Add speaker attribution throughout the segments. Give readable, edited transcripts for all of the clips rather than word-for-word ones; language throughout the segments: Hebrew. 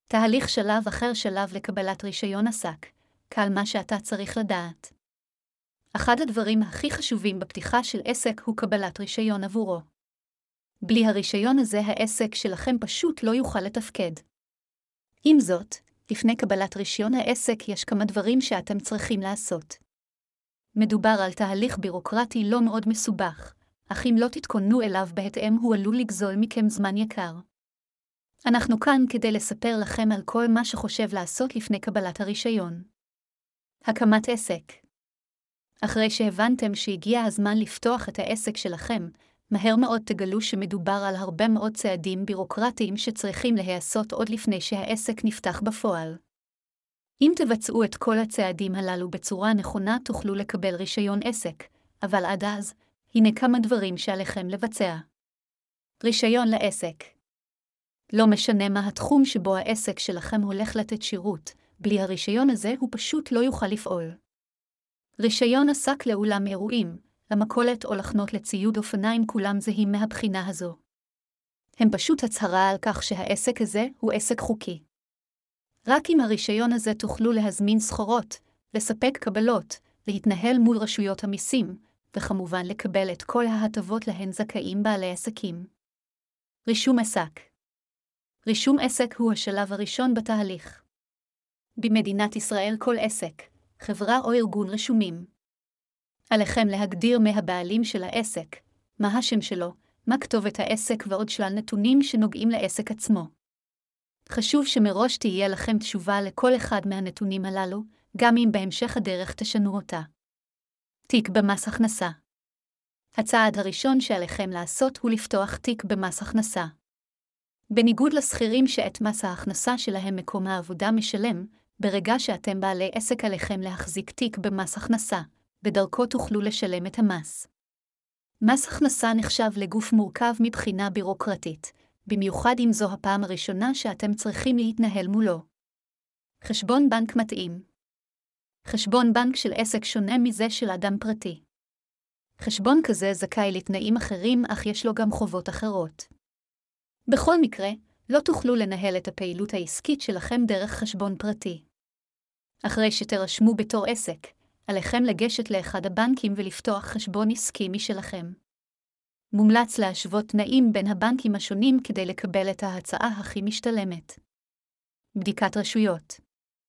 Speaker 1: תהליך שלב אחר שלב לקבלת רישיון עסק, כל מה שאתה צריך לדעת. אחד הדברים הכי חשובים בפתיחה של עסק הוא קבלת רישיון עבורו. בלי הרישיון הזה העסק שלכם פשוט לא יוכל לתפקד. עם זאת, לפני קבלת רישיון העסק יש כמה דברים שאתם צריכים לעשות. מדובר על תהליך בירוקרטי לא מאוד מסובך, אך אם לא תתכוננו אליו בהתאם הוא עלול לגזול מכם זמן יקר. אנחנו כאן כדי לספר לכם על כל מה שחושב לעשות לפני קבלת הרישיון. הקמת עסק. אחרי שהבנתם שהגיע הזמן לפתוח את העסק שלכם, מהר מאוד תגלו שמדובר על הרבה מאוד צעדים בירוקרטיים שצריכים להיעשות עוד לפני שהעסק נפתח בפועל. אם תבצעו את כל הצעדים הללו בצורה נכונה תוכלו לקבל רישיון עסק, אבל עד אז, הנה כמה דברים שעליכם לבצע. רישיון לעסק. לא משנה מה התחום שבו העסק שלכם הולך לתת שירות, בלי הרישיון הזה הוא פשוט לא יוכל לפעול. רישיון עסק לאולם אירועים, למכולת או לחנות לציוד אופניים כולם זהים מהבחינה הזו. הם פשוט הצהרה על כך שהעסק הזה הוא עסק חוקי. רק עם הרישיון הזה תוכלו להזמין סחורות, לספק קבלות, להתנהל מול רשויות המיסים, וכמובן לקבל את כל ההטבות להן זכאים בעלי עסקים. רישום עסק. רישום עסק הוא השלב הראשון בתהליך. במדינת ישראל כל עסק, חברה או ארגון רשומים. עליכם להגדיר מה הבעלים של העסק, מה השם שלו, מה כתובת העסק ועוד שלל נתונים שנוגעים לעסק עצמו. חשוב שמראש תהיה לכם תשובה לכל אחד מהנתונים הללו, גם אם בהמשך הדרך תשנו אותה. תיק במס הכנסה. הצעד הראשון שעליכם לעשות הוא לפתוח תיק במס הכנסה. בניגוד לשכירים שאת מס ההכנסה שלהם מקום העבודה משלם, ברגע שאתם בעלי עסק עליכם להחזיק תיק במס הכנסה, בדרכו תוכלו לשלם את המס. מס הכנסה נחשב לגוף מורכב מבחינה בירוקרטית, במיוחד אם זו הפעם הראשונה שאתם צריכים להתנהל מולו. חשבון בנק מתאים. חשבון בנק של עסק שונה מזה של אדם פרטי. חשבון כזה זכאי לתנאים אחרים אך יש לו גם חובות אחרות. בכל מקרה, לא תוכלו לנהל את הפעילות העסקית שלכם דרך חשבון פרטי. אחרי שתרשמו בתור עסק, עליכם לגשת לאחד הבנקים ולפתוח חשבון עסקי משלכם. מומלץ להשוות תנאים בין הבנקים השונים כדי לקבל את ההצעה הכי משתלמת. בדיקת רשויות.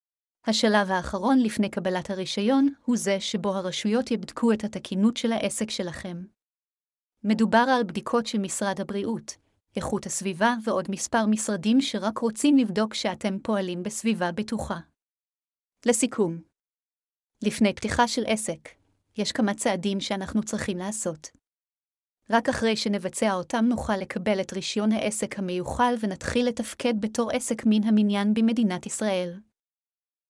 Speaker 1: השלב האחרון לפני קבלת הרישיון הוא זה שבו הרשויות יבדקו את התקינות של העסק שלכם. מדובר על בדיקות של משרד הבריאות, איכות הסביבה ועוד מספר משרדים שרק רוצים לבדוק שאתם פועלים בסביבה בטוחה. לסיכום. לפני פתיחה של עסק, יש כמה צעדים שאנחנו צריכים לעשות. רק אחרי שנבצע אותם נוכל לקבל את רישיון העסק המיוחל ונתחיל לתפקד בתור עסק מן המניין במדינת ישראל.